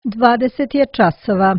20 je časova.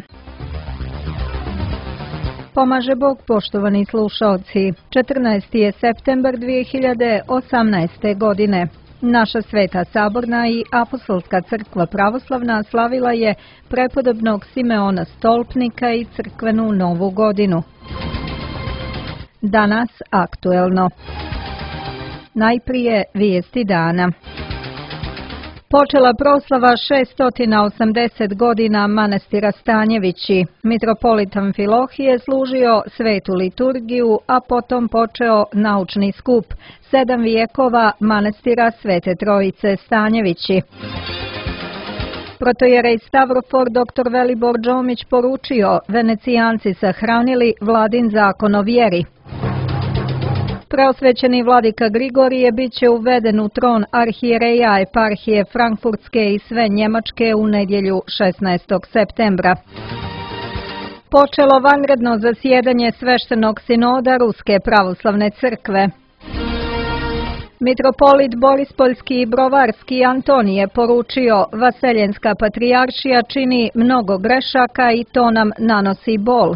Pomaže Bog, poštovani slušaoci. 14. je septembar 2018. godine. Naša Sveta Saborna i Apostolska crkva pravoslavna slavila je prepodobnog Simeona Stolpnika i crkvenu Novu godinu. Danas aktuelno. Najprije vijesti dana. Počela proslava 680 godina manastira Stanjevići. Mitropolit Amfilohije služio svetu liturgiju, a potom počeo naučni skup 7 vijekova manastira Svete Trojice Stanjevići. Protojerej Stavrofor dr. Velibor Đomić poručio: Venecijanci sahranili vladin zakon o vjeri. Preosvećeni vladika Grigorije bit će uveden u tron arhijereja eparhije Frankfurtske i sve Njemačke u nedjelju 16. septembra. Počelo vanredno zasjedanje sveštenog sinoda Ruske pravoslavne crkve. Mitropolit Borispoljski i Brovarski Antonije poručio: Vaseljenska patrijaršija čini mnogo grešaka i to nam nanosi bol.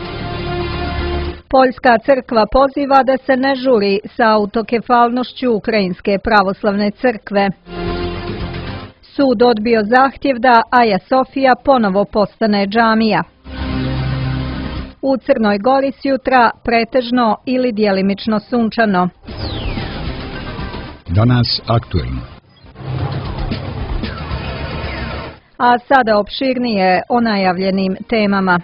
Poljska crkva poziva da se ne žuri sa autokefalnošću Ukrajinske pravoslavne crkve. Sud odbio zahtjev da Aja Sofija ponovo postane džamija. U Crnoj Gori sjutra pretežno ili djelimično sunčano. Danas aktuelno. A sada opširnije o najavljenim temama.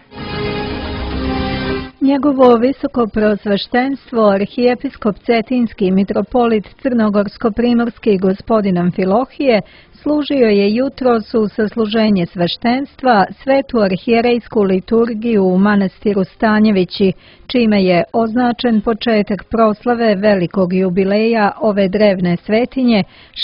Njegovo visoko preosveštenstvo, arhijepiskop Cetinski mitropolit Crnogorsko-primorski gospodin Amfilohije, služio je jutros u sasluženje sveštenstva svetu arhijerejsku liturgiju u manastiru Stanjevići, čime je označen početak proslave velikog jubileja ove drevne svetinje,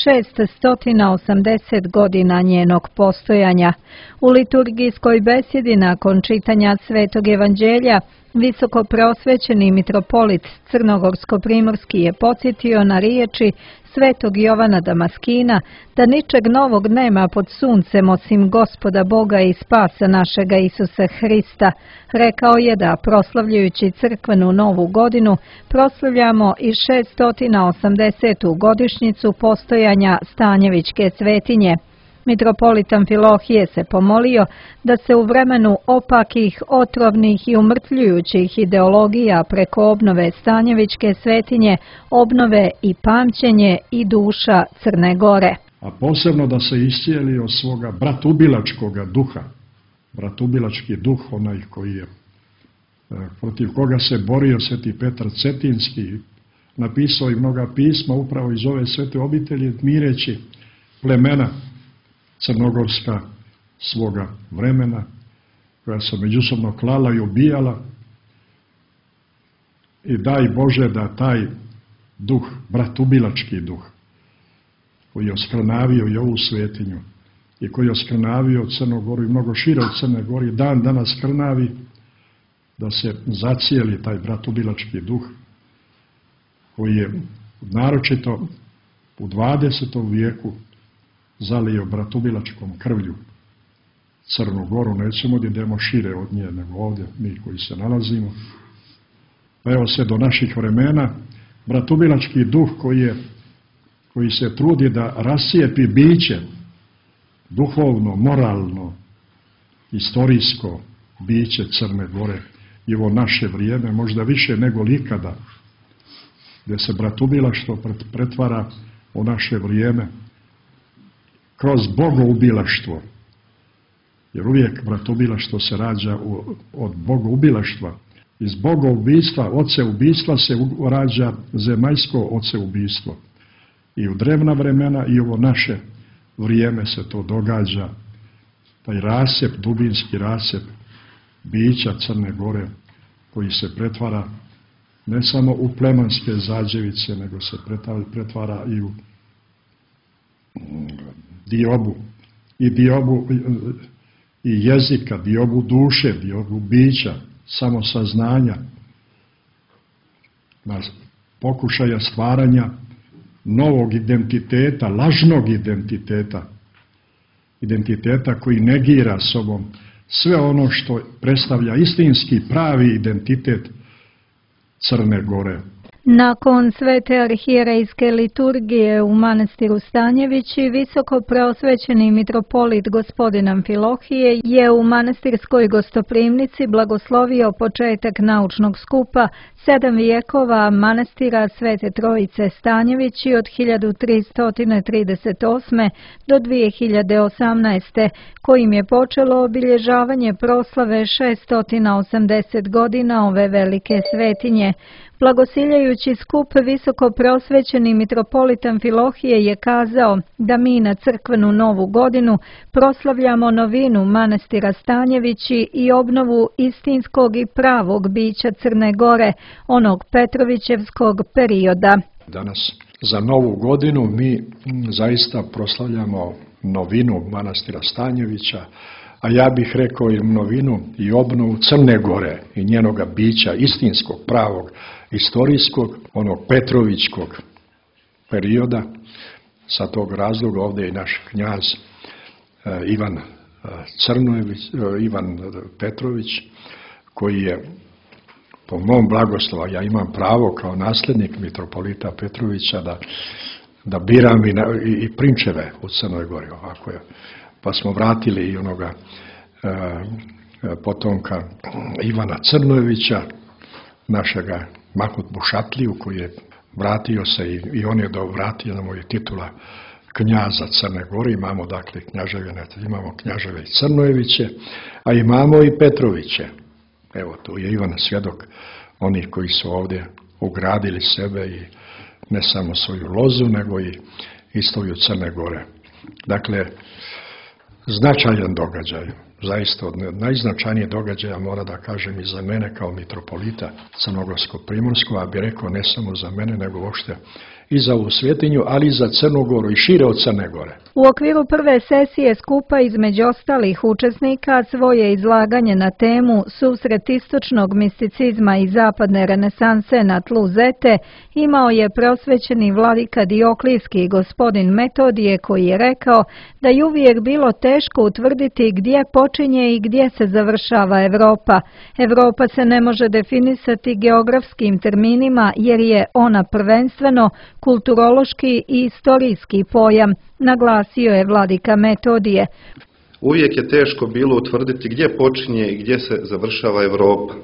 680 godina njenog postojanja. U liturgijskoj besjedi nakon čitanja Svetog evanđelja, visoko preosvećeni mitropolit Crnogorsko-primorski je podsjetio na riječi svetog Jovana Damaskina da ničeg novog nema pod suncem osim Gospoda Boga i spasa našega Isusa Hrista. Rekao je da proslavljajući crkvenu Novu godinu proslavljamo i 680. godišnjicu postojanja Stanjevićke svetinje. Mitropolit Amfilohije se pomolio da se u vremenu opakih, otrovnih i umrtljujućih ideologija preko obnove Stanjevićke svetinje obnove i pamćenje i duša Crne Gore. A posebno da se iscijeli od svoga bratubilačkoga duha. Bratubilački duh, onaj koji je protiv koga se borio sveti Petar Cetinski, napisao i mnoga pisma upravo iz ove svete obitelji, mireći plemena crnogorska svoga vremena, koja se međusobno klala i ubijala. I daj Bože da taj duh, bratubilački duh, koji je oskrnavio i ovu svetinju i koji je oskrnavio Crnu Goru i mnogo šire od Crne Gori, dan danas krnavi, da se zacijeli taj bratubilački duh, koji je naročito u 20. vijeku zalio bratubilačkom krvlju Crnu Goru. Nećemo da idemo šire od nje nego ovdje, mi koji se nalazimo. Pa evo se do naših vremena, bratubilački duh koji se trudi da rascijepi biće, duhovno, moralno, istorijsko biće Crne Gore i ovo naše vrijeme, možda više nego ikada, gdje se bratubilaštvo pretvara u naše vrijeme kroz bogoubilaštvo. Jer uvijek bratubilaštvo se rađa od bogoubilaštva. Iz bogoubistva, oceubistva se rađa zemaljsko oceubistvo. I u drevna vremena i ovo naše vrijeme se to događa. Taj rasjep, dubinski rasjep bića Crne Gore, koji se pretvara ne samo u plemanske zađevice, nego se pretvara i u diobu i jezika, diobu duše, diobu bića, samosaznanja, na pokušaja stvaranja novog identiteta, lažnog identiteta, identiteta koji negira sobom sve ono što predstavlja istinski pravi identitet Crne Gore. Nakon svete arhijerejske liturgije u manastiru Stanjevići, visoko preosvećeni mitropolit gospodin Amfilohije je u manastirskoj gostoprimnici blagoslovio početak naučnog skupa 7 vijekova manastira Svete Trojice Stanjevići od 1338. do 2018. kojim je počelo obilježavanje proslave 680 godina ove velike svetinje. Blagosiljajući skup, visoko preosvećeni mitropolit Amfilohije je kazao da mi na crkvenu novu godinu proslavljamo novinu manastira Stanjevići i obnovu istinskog i pravog bića Crne Gore, onog Petrovićevskog perioda. Danas za novu godinu mi zaista proslavljamo novinu manastira Stanjevića, a ja bih rekao i novinu i obnovu Crne Gore i njenoga bića istinskog, pravog, istorijskog, onog Petrovićkog perioda. Sa tog razloga ovdje je naš knjaz Ivan Petrović, koji je po mom blagoslovu, ja imam pravo kao nasljednik mitropolita Petrovića da biram i prinčeve u Crnoj Gori, ovako je. Pa smo vratili i onoga potomka Ivana Crnojevića, našega Mahmud Bušatliju, koji je vratio se i on je vratio nam je titula knjaza Crne Gore. Imamo dakle knjaževine, imamo knjaževe i Crnojeviće, a imamo i Petroviće. Evo, tu je Ivan svjedok onih koji su ovdje ugradili sebe i ne samo svoju lozu, nego i istoriju Crne Gore. Dakle, značajan događaj, zaista od najznačajnijih događaja, mora da kažem i za mene kao mitropolita Crnogorsko-primorskog, a bi rekao ne samo za mene, nego uopšte i za ovu svetinju, ali i za Crnu Goru i šire od Crne Gore. U okviru prve sesije skupa, između ostalih učesnika, svoje izlaganje na temu Susret istočnog misticizma i zapadne renesanse na tlu Zete imao je preosvećeni vladika Dioklijski gospodin Metodije, koji je rekao da je uvijek bilo teško utvrditi gdje počinje i gdje se završava Evropa. Evropa se ne može definisati geografskim terminima jer je ona prvenstveno kulturološki i istorijski pojam, naglasio je vladika Metodije. Uvijek je teško bilo utvrditi gdje počinje i gdje se završava Evropa.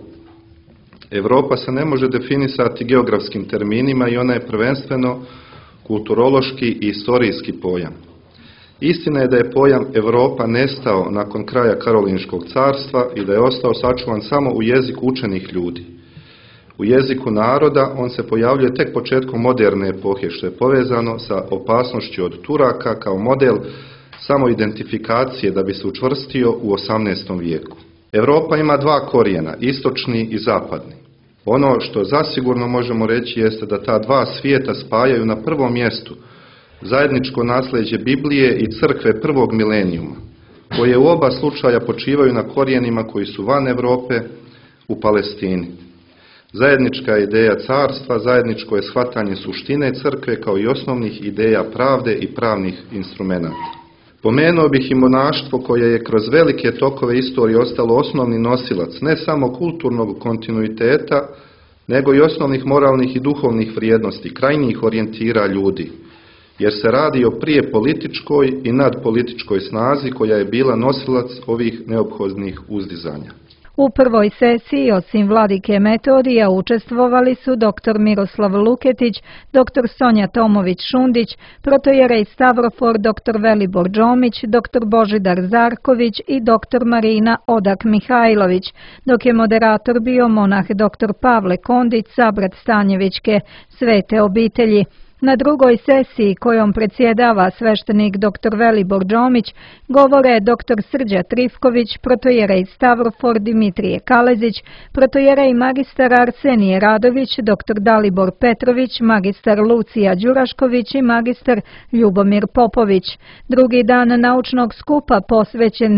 Evropa se ne može definisati geografskim terminima i ona je prvenstveno kulturološki i istorijski pojam. Istina je da je pojam Evropa nestao nakon kraja Karolinškog carstva i da je ostao sačuvan samo u jeziku učenih ljudi. U jeziku naroda on se pojavljuje tek početkom moderne epohe, što je povezano sa opasnošću od Turaka kao model samoidentifikacije da bi se učvrstio u 18. vijeku. Evropa ima dva korijena, istočni i zapadni. Ono što zasigurno možemo reći jeste da ta dva svijeta spajaju na prvom mjestu zajedničko nasljeđe Biblije i crkve prvog milenijuma, koje u oba slučaja počivaju na korijenima koji su van Europe, u Palestini. Zajednička je ideja carstva, zajedničko je shvatanje suštine crkve kao i osnovnih ideja pravde i pravnih instrumenata. Pomenuo bih i monaštvo koje je kroz velike tokove istorije ostalo osnovni nosilac ne samo kulturnog kontinuiteta, nego i osnovnih moralnih i duhovnih vrijednosti, krajnjih orijentira ljudi, jer se radi o prije političkoj i nadpolitičkoj snazi koja je bila nosilac ovih neophodnih uzdizanja. U prvoj sesiji, osim vladike Metodija, učestvovali su dr. Miroslav Luketić, dr. Sonja Tomović-Šundić, protojerej Stavrofor, dr. Velibor Džomić, dr. Božidar Zarković i dr. Marina Odak Mihajlović, dok je moderator bio monah dr. Pavle Kondić, sabrat Stanjevićke svete obitelji. Na drugoj sesiji, kojom predsjedava sveštenik dr. Velibor Džomić, govore dr. Srđa Trifković, protojerej Stavrofor Dimitrije Kalezić, protojerej magistar Arsenije Radović, dr. Dalibor Petrović, magistar Lucija Đurašković i magistar Ljubomir Popović. Drugi dan naučnog skupa posvećen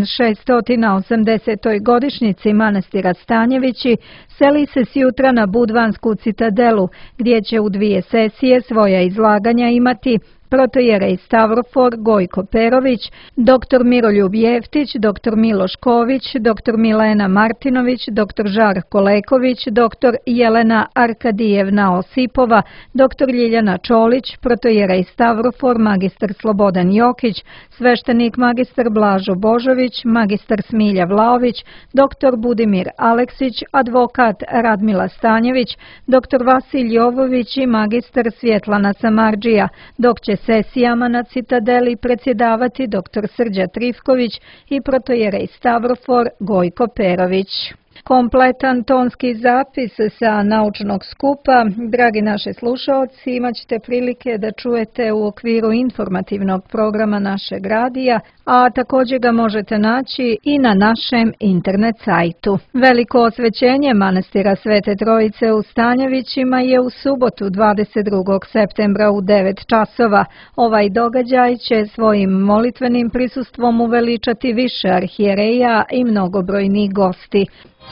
680. godišnjici manastira Stanjevići seli se sjutra na Budvansku citadelu, gdje će u dvije sesije svoja izlaganja imati protojerej Stavrofor Gojko Perović, dr. Miroljub Jeftić, dr. Miloš Ković, dr. Milena Martinović, dr. Žarko Leković, dr. Jelena Arkadijevna Osipova, dr. Ljiljana Čolić, protojerej Stavrofor magistar Slobodan Jokić, sveštenik magistar Blažo Božović, magistar Smilja Vlaović, dr. Budimir Aleksić, advokat Radmila Stanjević, dr. Vasilj Jovović i magistar Svjetlana Samardžija, dok će sesijama na Citadeli predsjedavati dr. Srđa Trifković i protojerej Stavrofor Gojko Perović. Kompletan tonski zapis sa naučnog skupa, dragi naši slušalci, imat ćete prilike da čujete u okviru informativnog programa našeg radija, a također ga možete naći i na našem internet sajtu. Veliko osvećenje manastira Svete Trojice u Stanjevićima je u subotu 22. septembra u 9 časova. Ovaj događaj će svojim molitvenim prisustvom uveličati više arhijereja i mnogobrojnih gosti.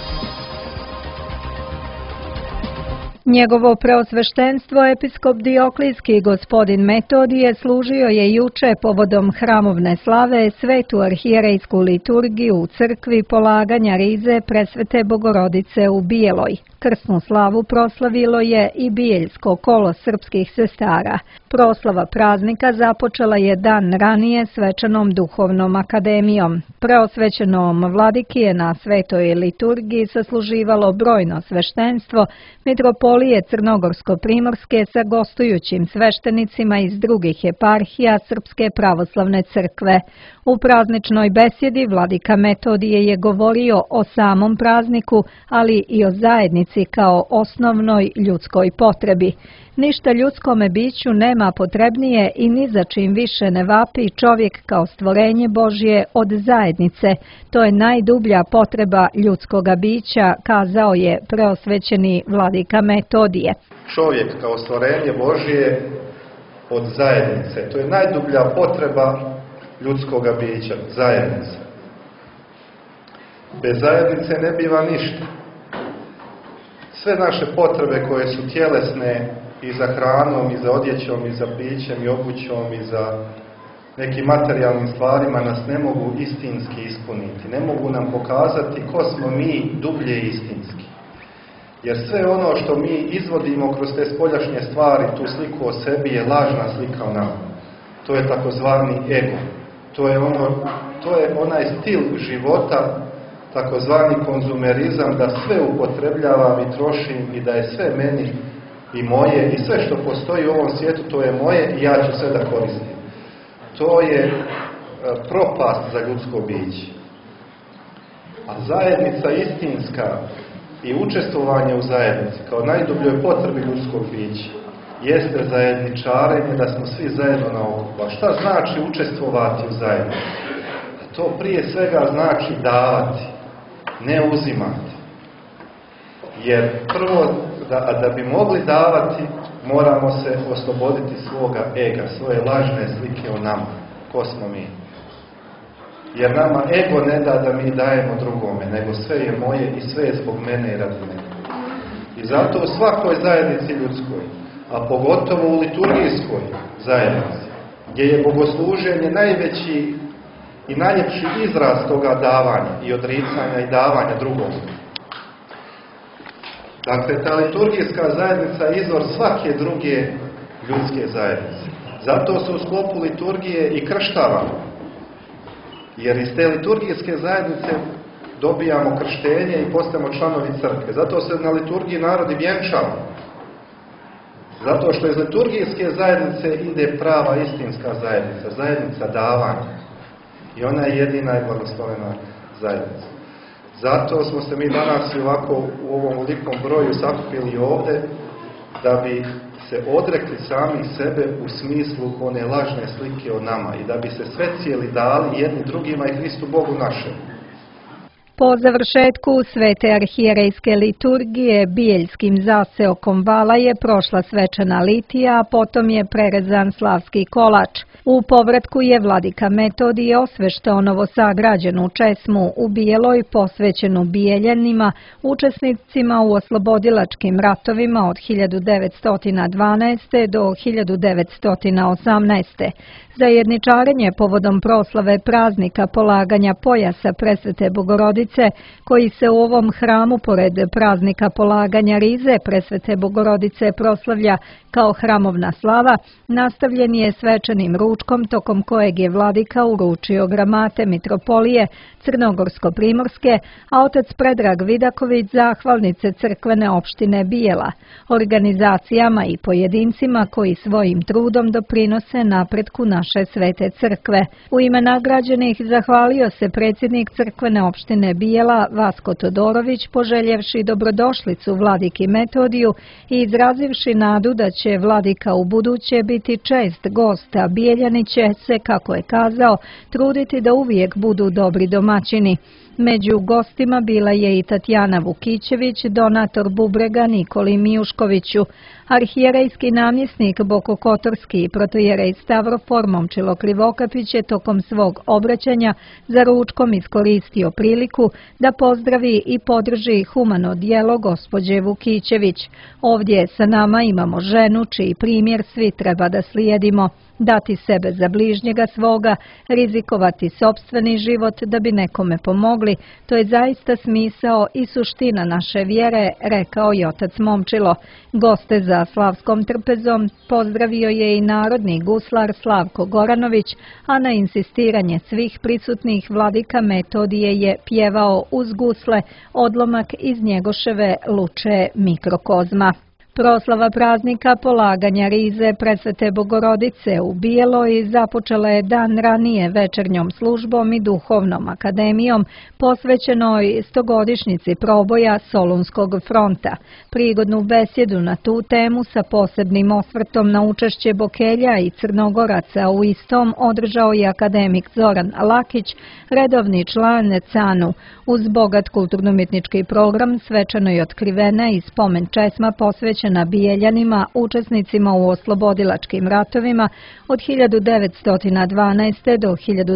Njegovo preosveštenstvo episkop Dioklijski gospodin Metodije služio je juče povodom hramovne slave svetu arhijerejsku liturgiju u crkvi polaganja rize Presvete Bogorodice u Bijeloj. Krsnu slavu proslavilo je i Bijeljsko kolo srpskih sestara. Proslava praznika započela je dan ranije svečanom duhovnom akademijom. Preosvećenom vladiki je na svetoj liturgiji sasluživalo brojno sveštenstvo mitropolije Crnogorsko-primorske sa gostujućim sveštenicima iz drugih eparhija Srpske pravoslavne crkve. U prazničnoj besjedi vladika Metodije je govorio o samom prazniku, ali i o zajednici kao osnovnoj ljudskoj potrebi. Ništa ljudskome biću nema potrebnije i ni za čim više ne vapi čovjek kao stvorenje Božje od zajednice. To je najdublja potreba ljudskoga bića, kazao je preosvećeni vladika Metodije. Čovjek kao stvorenje Božje od zajednice. To je najdublja potreba ljudskoga bića, zajednica. Bez zajednice ne biva ništa. Sve naše potrebe koje su tjelesne i za hranom, i za odjećom, i za pićem, i obućom, i za nekim materijalnim stvarima nas ne mogu istinski ispuniti. Ne mogu nam pokazati ko smo mi dublje istinski. Jer sve ono što mi izvodimo kroz te spoljašnje stvari, tu sliku o sebi, je lažna slika o nama. To je takozvani ego. To je onaj stil života, takozvani konzumerizam, da sve upotrebljavam i trošim i da je sve meni i moje i sve što postoji u ovom svijetu to je moje i ja ću sve da koristim. To je propast za ljudsko biće. A zajednica istinska i učestvovanje u zajednici kao najdubljoj potrebi ljudskog bića jeste zajedničarenje, da smo svi zajedno na okupu. A šta znači učestvovati u zajednici? To prije svega znači davati, ne uzimati. Jer prvo, da bi mogli davati, moramo se osloboditi svoga ega, svoje lažne slike o nama. Ko smo mi? Jer nama ego ne da mi dajemo drugome, nego sve je moje i sve je zbog mene i radi mene. I zato u svakoj zajednici ljudskoj, a pogotovo u liturgijskoj zajednici, gdje je bogosluženje najveći i najljepši izraz toga davanja i odricanja i davanja drugom. Dakle, ta liturgijska zajednica je izvor svake druge ljudske zajednice. Zato se u sklopu liturgije i krštavamo. Jer iz te liturgijske zajednice dobijamo krštenje i postajemo članovi crkve. Zato se na liturgiji narod i vjenčava. Zato što iz liturgijske zajednice ide prava istinska zajednica, zajednica davanja. I ona je jedina i blagoslovena zajednica. Zato smo se mi danas i ovako u ovom velikom broju sakupili ovdje, da bi se odrekli sami sebe u smislu one lažne slike o nama i da bi se sve cijeli dali jedni drugima i Hristu Bogu našem. Po završetku svete arhijerejske liturgije bijeljskim zaseokom vala je prošla svečana litija, a potom je prerezan slavski kolač. U povratku je vladika Metodije osveštao novosagrađenu česmu u Bijeloj posvećenu Bijeljanima, učesnicima u oslobodilačkim ratovima od 1912. do 1918. Zajedničarenje povodom proslave praznika polaganja pojasa Presvete Bogorodice, koji se u ovom hramu pored praznika polaganja rize Presvete Bogorodice proslavlja kao hramovna slava, nastavljen je svečanim ručkom tokom kojeg je vladika uručio gramate mitropolije Crnogorsko-primorske, a otac Predrag Vidaković zahvalnice crkvene opštine Bijela, organizacijama i pojedincima koji svojim trudom doprinose napretku naše svete crkve. U ime nagrađenih zahvalio se predsjednik crkvene opštine Bijela Vasko Todorović, poželjevši dobrodošlicu vladiki Metodiju i izrazivši nadu da će vladika u buduće biti čest gost, a Bijeljani će se, kako je kazao, truditi da uvijek budu dobri domaćini. Među gostima bila je i Tatjana Vukićević, donator bubrega Nikoli Mijuškoviću. Arhijerejski namjesnik Bokokotorski i protojerej Stavrofor Momčilo Krivokapić je tokom svog obraćanja za ručkom iskoristio priliku da pozdravi i podrži humano djelo gospođe Vukićević. Ovdje sa nama imamo ženu čiji primjer svi treba da slijedimo. Dati sebe za bližnjega svoga, rizikovati sopstveni život da bi nekome pomogli, to je zaista smisao i suština naše vjere, rekao je otac Momčilo. Goste za slavskom trpezom pozdravio je i narodni guslar Slavko Goranović, a na insistiranje svih prisutnih vladika Metodije je pjevao uz gusle odlomak iz Njegoševe Luče Mikrokozma. Proslava praznika polaganja rize Presvete Bogorodice u Bijeloj započela je dan ranije večernjom službom i duhovnom akademijom posvećenoj 100-godišnjici proboja Solunskog fronta. Prigodnu besjedu na tu temu sa posebnim osvrtom na učešće Bokelja i Crnogoraca u istom održao je akademik Zoran Lakić, redovni član CANU. Uz bogat kulturno-umjetnički program svečano je otkrivena i spomen česma posvećena Bijeljanima, učesnicima u oslobodilačkim ratovima od 1912. do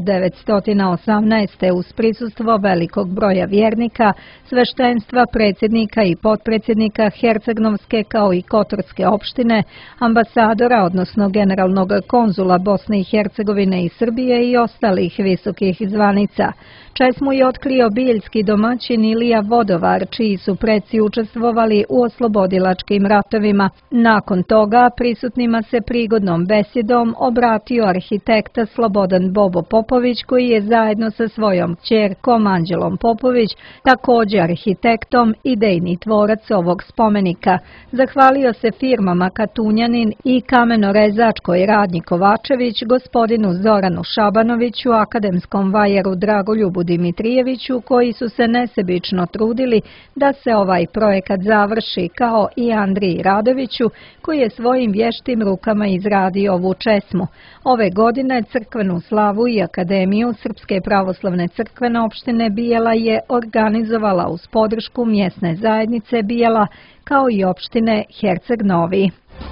1918. uz prisustvo velikog broja vjernika, sveštenstva, predsjednika i potpredsjednika Hercegnovske kao i Kotorske opštine, ambasadora, odnosno generalnog konzula Bosne i Hercegovine i Srbije i ostalih visokih zvanica. Česmu je otkrio bijeljski domaćin Ilija Vodovar, čiji su preci učestvovali u oslobodilačkim ratovima. Nakon toga prisutnima se prigodnom besjedom obratio arhitekta Slobodan Bobo Popović, koji je zajedno sa svojom kćerkom Anđelom Popović, također arhitektom, idejni tvorac ovog spomenika. Zahvalio se firmama Katunjanin i kamenorezačkoj radnji Kovačević, gospodinu Zoranu Šabanoviću, akademskom vajeru Dragoljubu Dimitrijeviću, koji su se nesebično trudili da se ovaj projekat završi, kao i Andriji Radoviću, koji je svojim vještim rukama izradio ovu česmu. Ove godine crkvenu slavu i Akademiju Srpske pravoslavne crkvene opštine Bijela je organizovala uz podršku mjesne zajednice Bijela, kao i opštine Herceg Novi.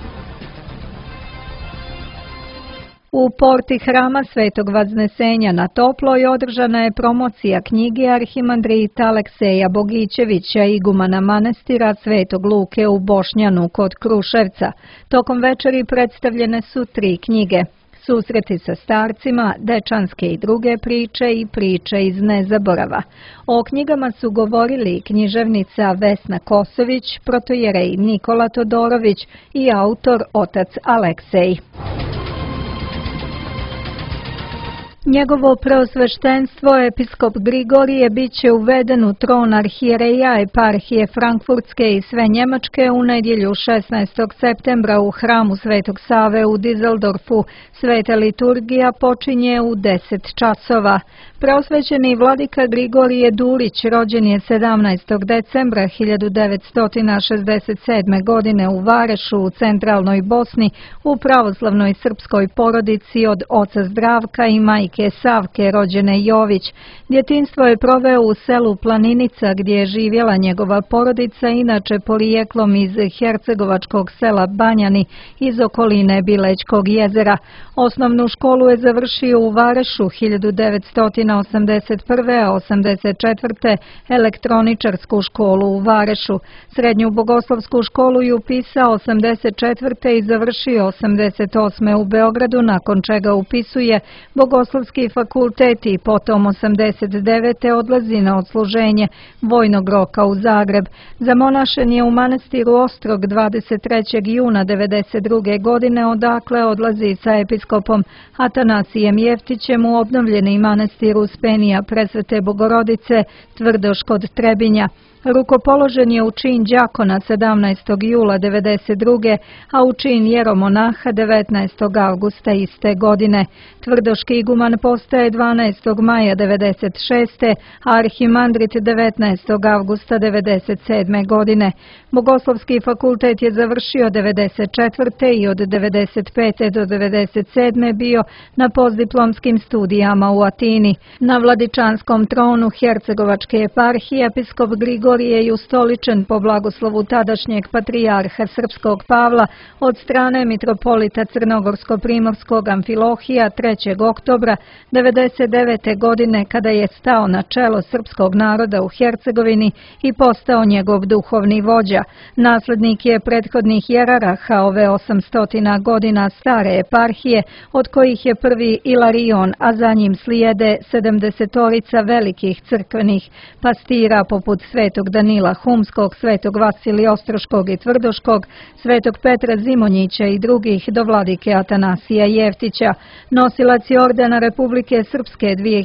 U porti hrama Svetog Vaznesenja na Toploj održana je promocija knjige arhimandrita Alekseja Bogićevića, igumana manastira Svetog Luke u Bošnjanu kod Kruševca. Tokom večeri predstavljene su 3 knjige: Susreti sa starcima, dečanske i druge priče i priče iz nezaborava. O knjigama su govorili književnica Vesna Kosović, protojerej Nikola Todorović i autor otac Aleksej. Njegovo preosveštenstvo episkop Grigorije bit će uveden u tron arhijereja eparhije Frankfurtske i sve Njemačke u nedjelju 16. septembra u hramu Svetog Save u Dizeldorfu. Sveta liturgija počinje u 10 časova. Preosvećeni vladika Grigorije Durić rođen je 17. decembra 1967. godine u Varešu u centralnoj Bosni u pravoslavnoj srpskoj porodici od oca Zdravka i majke Savke rođene Jović. Djetinjstvo je proveo u selu Planinica gdje je živjela njegova porodica, inače porijeklom iz hercegovačkog sela Banjani iz okoline Bilećkog jezera. Osnovnu školu je završio u Varešu 1981. a 1984. elektroničarsku školu u Varešu. Srednju bogoslovsku školu je upisao 1984. i završio 1988. u Beogradu, nakon čega upisuje Bogoslovski fakultet i potom 1989. odlazi na odsluženje vojnog roka u Zagreb. Zamonašen je u manastiru Ostrog 23. juna 1992. godine, odakle odlazi sa episkopom Atanasijem Jeftićem u obnovljeni manastir Uspenija Presvete Bogorodice Tvrdoš kod Trebinja. Rukopoložen je u čin đakona 17. jula 1992. a u čin jeromonaha 19. avgusta iste godine. Tvrdoški iguman postaje 12. maja 1996. a arhimandrit 19. avgusta 1997. godine. Bogoslovski fakultet je završio 1994. i od 1995. do 1997. bio na postdiplomskim studijama u Atini. Na vladičanskom tronu Hercegovačke eparhije episkop Grigorije je ustoličen po blagoslovu tadašnjeg patrijarha srpskog Pavla od strane mitropolita Crnogorsko-primorskog Amfilohija 3. oktobra 1999. godine, kada je stao na čelo srpskog naroda u Hercegovini i postao njegov duhovni vođa. Naslednik je prethodnih jeraraha ove 800 godina stare eparhije, od kojih je prvi Ilarion, a za njim slijede 70 velikih crkvenih pastira poput svetog Danila Humskog, svetog Vasilija Ostroškog i Tvrdoškog, svetog Petra Zimonjića i drugih do vladike Atanasija Jeftića. Nosilac je ordena Republike Srpske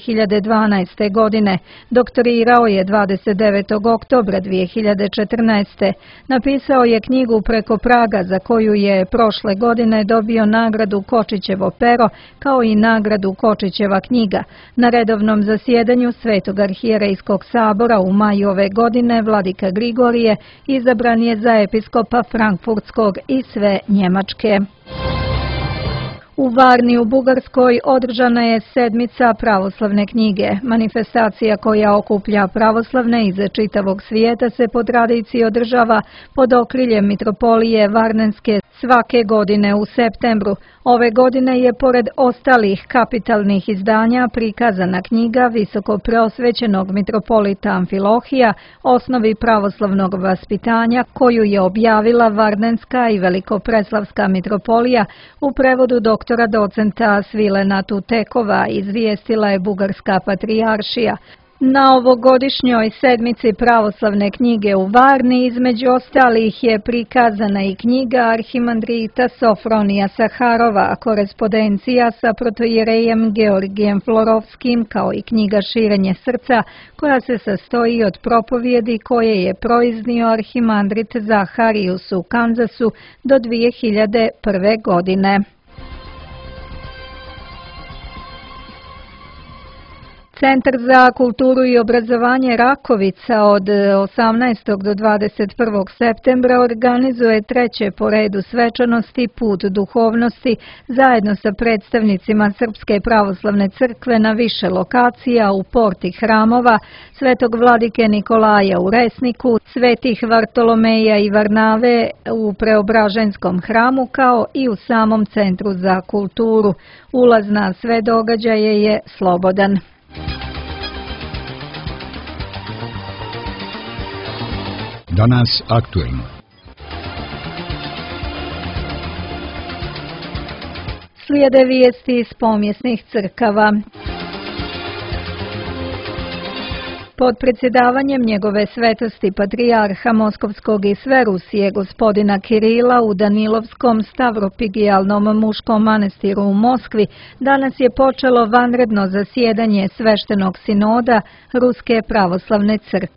2012. godine. Doktorirao je 29. oktobra 2014. Napisao je knjigu Preko praga, za koju je prošle godine dobio nagradu Kočićevo pero, kao i nagradu Kočićeva knjiga. Na redovnom zasjedanju Svetog arhijerejskog sabora u maju ove godine vladika Grigorije izabran je za episkopa Frankfurtskog i sve Njemačke. U Varni u Bugarskoj održana je sedmica pravoslavne knjige. Manifestacija koja okuplja pravoslavne iz čitavog svijeta se po tradiciji održava pod okriljem mitropolije Varnenske svake godine u septembru. Ove godine je pored ostalih kapitalnih izdanja prikazana knjiga visoko preosvećenog mitropolita Amfilohija Osnovi pravoslavnog vaspitanja, koju je objavila Varnenska i Velikopreslavska mitropolija u prevodu doktora docenta Svilena Tutekova, izvijestila je Bugarska patrijaršija. Na ovogodišnjoj sedmici pravoslavne knjige u Varni između ostalih je prikazana i knjiga arhimandrita Sofronija Saharova, korespondencija sa protoijerejem Georgijem Florovskim, kao i knjiga Širenje srca, koja se sastoji od propovjedi koje je proiznio arhimandrit Zaharius u Kanzasu do 2001. godine. Centar za kulturu i obrazovanje Rakovica od 18. do 21. septembra organizuje treće po redu svečanosti Put duhovnosti zajedno sa predstavnicima Srpske pravoslavne crkve na više lokacija u porti hramova Svetog vladike Nikolaja u Resniku, Svetih Vartolomeja i Varnave u Preobraženskom hramu, kao i u samom Centru za kulturu. Ulaz na sve događaje je slobodan. Danas aktuelno. Slijede vijesti iz pomjesnih crkava. Pod predsjedavanjem njegove svetosti patrijarha Moskovskog i sve Rusije gospodina Kirila u Danilovskom stavropigijalnom muškom manastiru u Moskvi danas je počelo vanredno zasjedanje sveštenog sinoda Ruske pravoslavne crkve.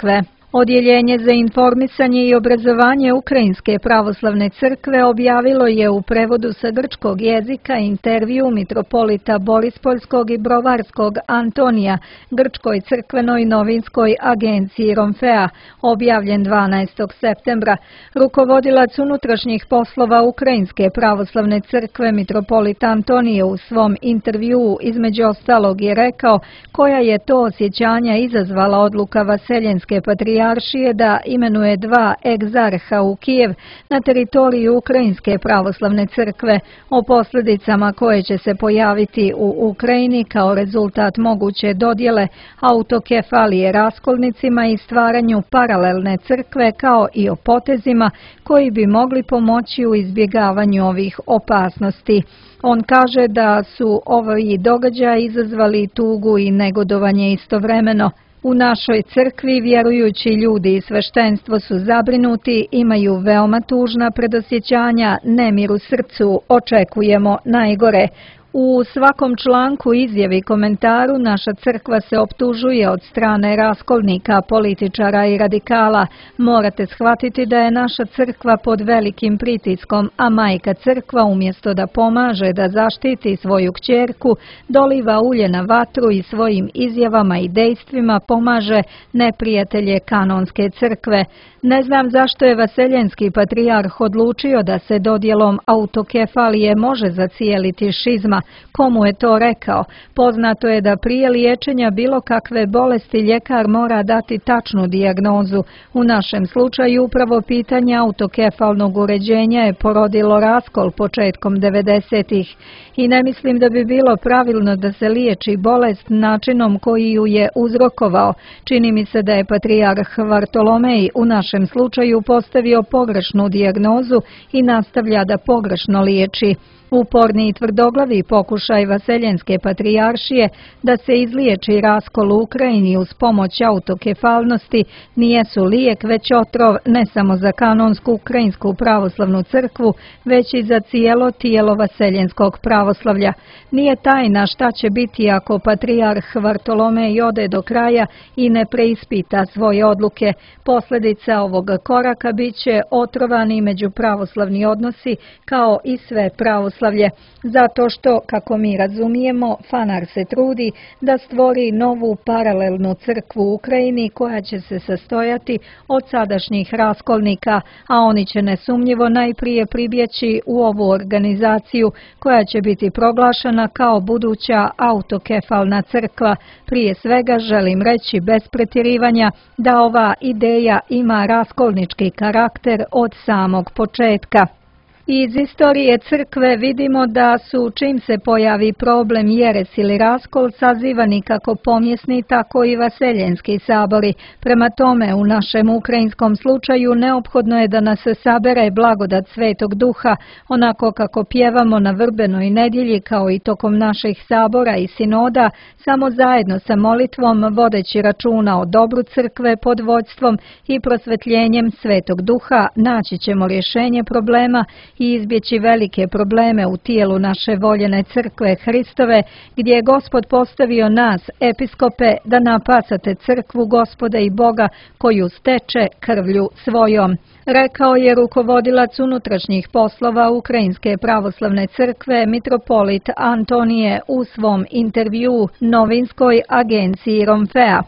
Odjeljenje za informisanje i obrazovanje Ukrajinske pravoslavne crkve objavilo je u prevodu sa grčkog jezika intervju mitropolita Borispoljskog i Brovarskog Antonija grčkoj crkvenoj novinskoj agenciji Romfea, objavljen 12. septembra. Rukovodilac unutrašnjih poslova Ukrajinske pravoslavne crkve mitropolit Antonije u svom intervjuu između ostalog je rekao koja je to osjećanja izazvala odluka Vaseljenske patrijaršije da imenuje 2 egzarha u Kijev na teritoriju Ukrajinske pravoslavne crkve, o posljedicama koje će se pojaviti u Ukrajini kao rezultat moguće dodjele autokefalije raskolnicima i stvaranju paralelne crkve, kao i o potezima koji bi mogli pomoći u izbjegavanju ovih opasnosti. On kaže da su ovi događaji izazvali tugu i negodovanje istovremeno. U našoj crkvi vjerujući ljudi i sveštenstvo su zabrinuti, imaju veoma tužna predosjećanja, nemir u srcu, očekujemo najgore. U svakom članku, izjavi, komentaru naša crkva se optužuje od strane raskolnika, političara i radikala. Morate shvatiti da je naša crkva pod velikim pritiskom, a majka crkva umjesto da pomaže da zaštiti svoju kćerku, doliva ulje na vatru i svojim izjavama i dejstvima pomaže neprijatelje kanonske crkve. Ne znam zašto je Vaseljenski patrijarh odlučio da se dodjelom autokefalije može zacijeliti šizma. Komu je to rekao? Poznato je da prije liječenja bilo kakve bolesti ljekar mora dati tačnu dijagnozu. U našem slučaju upravo pitanje autokefalnog uređenja je porodilo raskol početkom 90-ih. I ne mislim da bi bilo pravilno da se liječi bolest načinom koji ju je uzrokovao. Čini mi se da je patrijarh Vartolomej u našem slučaju postavio pogrešnu dijagnozu i nastavlja da pogrešno liječi. Uporni i tvrdoglavi pokušaj Vaseljenske patrijaršije da se izliječi raskol u Ukrajini uz pomoć autokefalnosti nijesu lijek već otrov ne samo za kanonsku Ukrajinsku pravoslavnu crkvu, već i za cijelo tijelo Vaseljenskog pravoslavlja. Nije tajna šta će biti ako patrijarh Vartolomej ode do kraja i ne preispita svoje odluke. Posljedica ovog koraka bit će otrovani međupravoslavni odnosi kao i sve pravoslavlje. Zato što, kako mi razumijemo, Fanar se trudi da stvori novu paralelnu crkvu u Ukrajini koja će se sastojati od sadašnjih raskolnika, a oni će nesumnjivo najprije pribjeći u ovu organizaciju koja će biti proglašena kao buduća autokefalna crkva. Prije svega želim reći bez pretjerivanja da ova ideja ima raskolnički karakter od samog početka. Iz istorije crkve vidimo da su, čim se pojavi problem jeres ili raskol, sazivani kako pomjesni, tako i vaseljenski sabori. Prema tome, u našem ukrajinskom slučaju neophodno je da nas sabere blagodat Svetog Duha, onako kako pjevamo na vrbenoj nedjelji kao i tokom naših sabora i sinoda, samo zajedno sa molitvom, vodeći računa o dobru crkve pod vodstvom i prosvetljenjem Svetog Duha, naći ćemo rješenje problema i izbjeći velike probleme u tijelu naše voljene crkve Hristove, gdje je Gospod postavio nas, episkope, da napasate crkvu Gospoda i Boga koju steče krvlju svojom. Rekao je rukovodilac unutrašnjih poslova Ukrajinske pravoslavne crkve mitropolit Antonije u svom intervjuu novinskoj agenciji Romfea.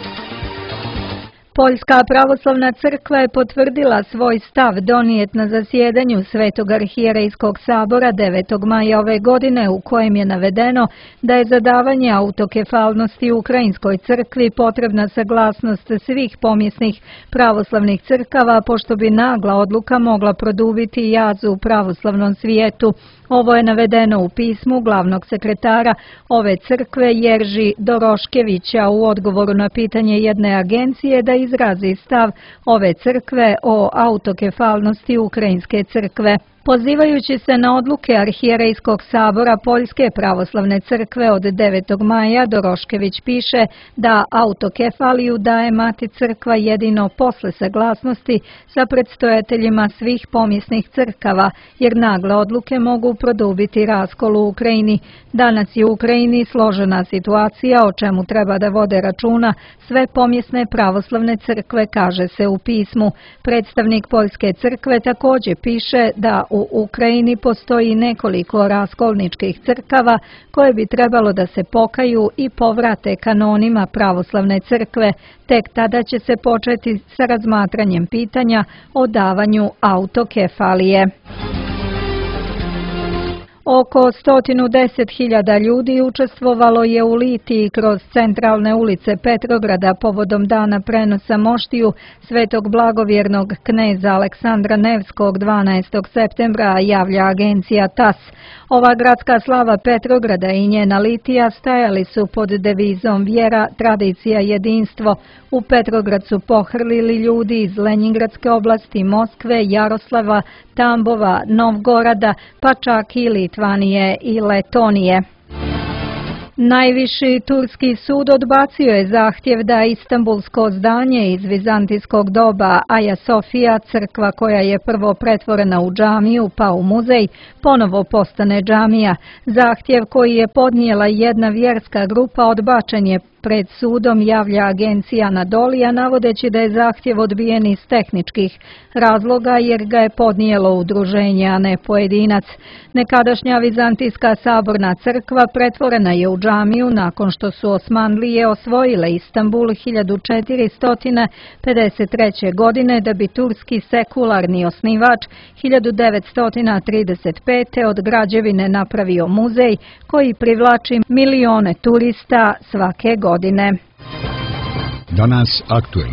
Poljska pravoslavna crkva je potvrdila svoj stav donijet na zasjedanju Svetog arhijerejskog sabora 9. maja ove godine, u kojem je navedeno da je za davanje autokefalnosti Ukrajinskoj crkvi potrebna saglasnost svih pomjesnih pravoslavnih crkava, pošto bi nagla odluka mogla produbiti jaz u pravoslavnom svijetu. Ovo je navedeno u pismu glavnog sekretara ove crkve Jerži Doroškevića u odgovoru na pitanje jedne agencije da izrazi stav ove crkve o autokefalnosti Ukrajinske crkve. Pozivajući se na odluke Arhijerejskog sabora Poljske pravoslavne crkve od 9. maja, Doroškević piše da autokefaliju daje Mati crkva jedino posle saglasnosti sa predstojateljima svih pomjesnih crkava, jer nagle odluke mogu produbiti raskol u Ukrajini. Danas je u Ukrajini složena situacija o čemu treba da vode računa sve pomjesne pravoslavne crkve, kaže se u pismu. Predstavnik Poljske crkve također piše da u Ukrajini postoji nekoliko raskolničkih crkava koje bi trebalo da se pokaju i povrate kanonima pravoslavne crkve. Tek tada će se početi sa razmatranjem pitanja o davanju autokefalije. Oko 110.000 ljudi učestvovalo je u litiji kroz centralne ulice Petrograda povodom dana prenosa moštiju svetog blagovjernog kneza Aleksandra Nevskog 12. septembra, javlja agencija TAS. Ova gradska slava Petrograda i njena litija stajali su pod devizom vjera, tradicija, jedinstvo. U Petrograd su pohrlili ljudi iz Lenjingradske oblasti, Moskve, Jaroslava, Tambova, Novgorada, pa čak i Litvanije i Letonije. Najviši turski sud odbacio je zahtjev da Istanbulsko zdanje iz vizantijskog doba Aja Sofija, crkva koja je prvo pretvorena u džamiju pa u muzej, ponovo postane džamija. Zahtjev koji je podnijela jedna vjerska grupa odbačen je pred sudom, javlja agencija Anadolija, navodeći da je zahtjev odbijen iz tehničkih razloga jer ga je podnijelo udruženje, a ne pojedinac. Nekadašnja vizantijska saborna crkva pretvorena je u džamiju nakon što su Osmanlije osvojile Istanbul 1453. godine, da bi turski sekularni osnivač 1935. od građevine napravio muzej koji privlači milione turista svake godine. Danas aktuelno.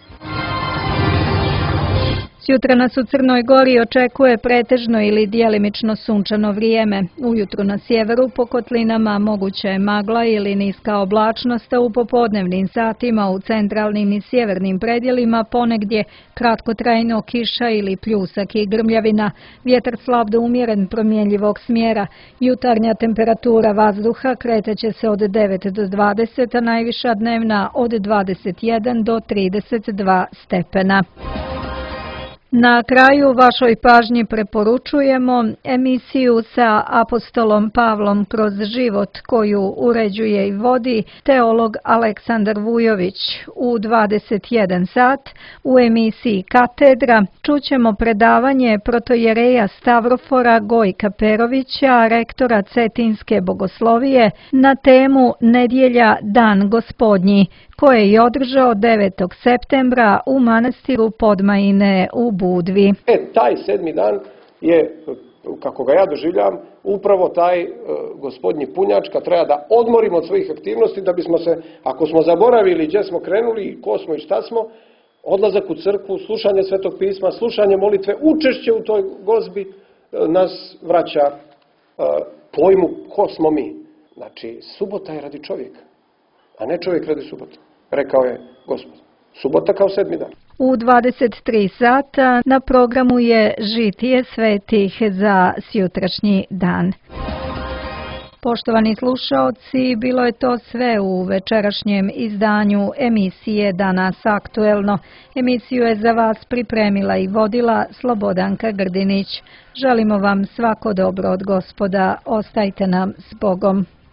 Sutra nas u Crnoj Gori očekuje pretežno ili djelimično sunčano vrijeme. Ujutru na sjeveru po kotlinama moguće je magla ili niska oblačnost, a u popodnevnim satima u centralnim i sjevernim predjelima ponegdje kratkotrajno kiša ili pljusak i grmljavina. Vjetar slab do umjeren promjenjivog smjera. Jutarnja temperatura vazduha kreće se od 9 do 20, a najviša dnevna od 21 do 32 stepena. Na kraju vašoj pažnji preporučujemo emisiju sa apostolom Pavlom kroz život koju uređuje i vodi teolog Aleksandar Vujović. U 21 sat u emisiji Katedra čućemo predavanje protojereja Stavrofora Gojka Perovića, rektora Cetinske bogoslovije, na temu Nedjelja, dan gospodnji, koje je održao 9. septembra u manastiru Podmajine u Budvi. Taj 7. dan je, kako ga ja doživljam, upravo taj gospodnji punjač, kad treba da odmorimo od svojih aktivnosti, da bismo se, ako smo zaboravili gdje smo krenuli, ko smo i šta smo, odlazak u crkvu, slušanje Svetog pisma, slušanje molitve, učešće u toj gozbi nas vraća pojmu ko smo mi. Znači, subota je radi čovjeka, a ne čovjek radi subote, rekao je Gospod. Subota kao 7. dan. U 23 sata na programu je žitije svetih za sutrašnji dan. Poštovani slušaoci, bilo je to sve u večerašnjem izdanju emisije Danas aktuelno. Emisiju je za vas pripremila i vodila Slobodanka Grdinić. Želimo vam svako dobro od Gospoda. Ostajte nam s Bogom.